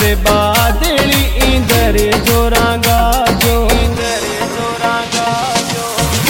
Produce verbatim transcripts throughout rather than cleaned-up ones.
बरसे बादली इंदर जोरा गाजो इंदर जोरा गाजो।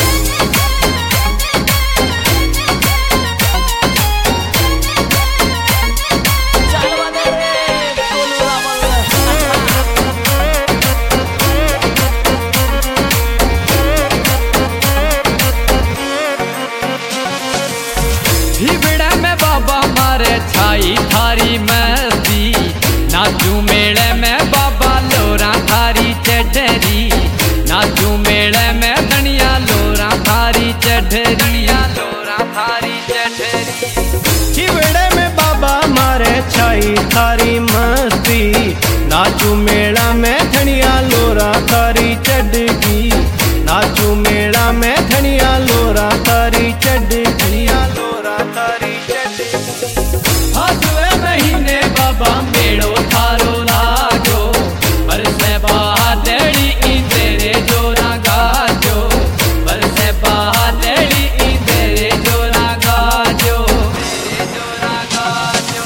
हिबड़ा में बाबा मारे छाई थारी मस्ती, नाचू मेले में बाबा लोरा थारी चढ़री, नाचू मेले में धनिया लोरा थारी चढ़री, लोरा थारी चढ़री। हिबड़े में बाबा मारे छाई थारी मस्ती, नाचू मेला में धनिया लोरा थारी चढ़गी, नाचू मेला में धनिया लोरा थारी चढ़गी, लोरा थारी चढ़गी। भादवे महीने बाबा मेड़ो थारो लागो, बरसे बादली इंदरे जोरा गाजो, बरसे बादली इंदरे जोरा गाजो, जोरा गाजो।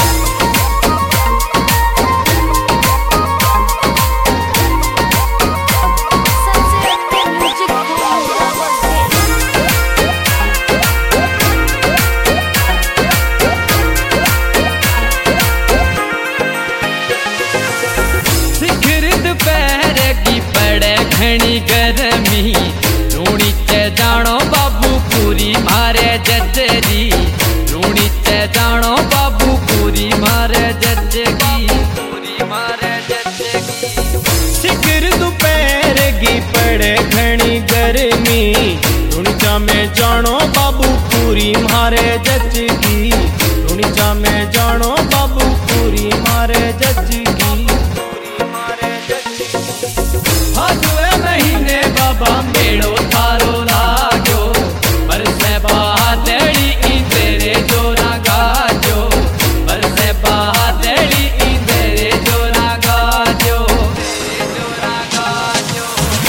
घनी गर्मी रूणी चे जानो बाबू पूरी मारे जजरी, रूणी चे जानो बाबू पूरी मारे जजगी, पूरी मारे जजगी। शिखर दोपहर की पड़े घनी गर्मी, रूणीचा में जानो बाबू पूरी मारे जजगी, रूणीचा में जानो बाबू पूरी मारे जजगी, पूरी मारे जजगी। भादवे महीने बाबा मेड़ो थारो लागो, बरसे बादली इंदरे जोरा गाजो, बरसे बादली इंदरे जोरा गाजो, जोरा गाजो।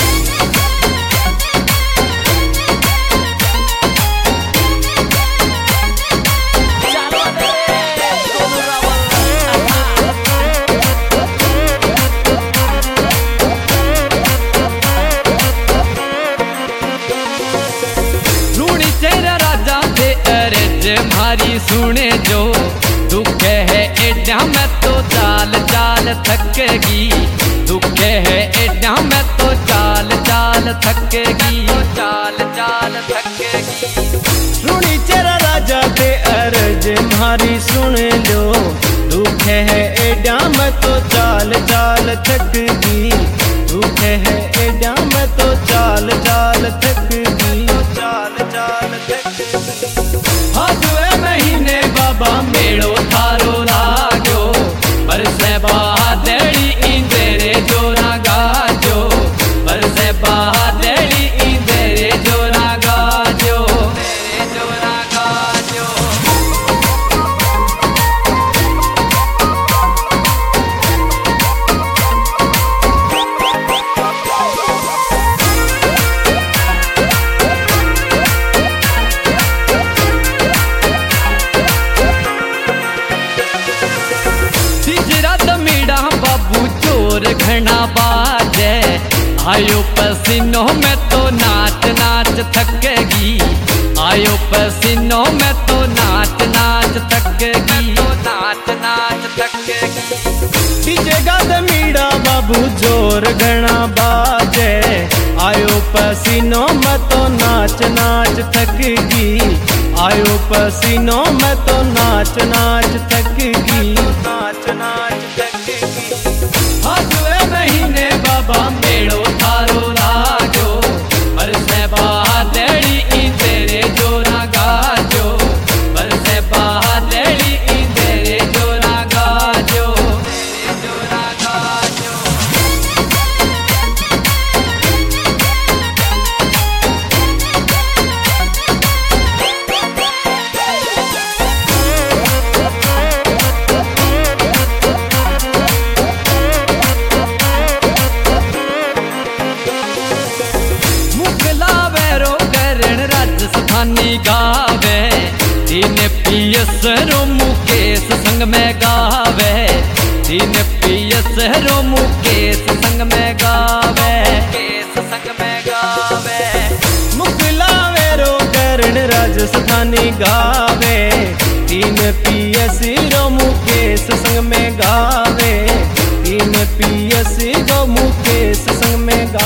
मारी सुने जो दुख है एडा मैं तो चाल चाल थकेगी, दुख है एडा मैं तो चाल चाल थकेगी, चाल चाल थकेगी। रूणी चेरा राजा ते अर्ज मारी सुन लो, दुख है एडा मैं तो चाल चाल थकगी, दुख है एडा मैं तो चाल चाल थकगी, चाल चाल थकगी। भादवे महीने बाबा मेड़ो थारो लागो, बरसे बादली इंदरे जोरा गाजो, बरसे बादली इंदरे जोरा गाजो, जोरा गाजो। घना बाजे आयो पसीनों में तो नाच नाच थकेगी, आयो पसीनों में तो नाच नाच थकेगी, तो नाच नाच थकेगी। डीजे गाद मीड़ा बाबू जोर घना बाजे, आयो पसीनों में तो नाच नाच थकेगी, आयो पसीनों में तो नाच नाच थकेगी, नाच नाच थकेगी। भादवे महीने बाबा मेड़ो थारो लागो, बरसे बादली इंदरे जोरा गाजो, बरसे बादली इंदरे जोरा गाजो, जोरा गाजो। राजस्थानी गावे, तीन पियस रो मुकेश संग में गावे, तीन पीएस रो मुकेश संग में गावे, मुकेश संग में गावे। मुकलावे रो करण राजस्थानी गावे, तीन पीएस रो मुकेश संग में गावे, तीन पीएस रो मुकेश संग में गावे।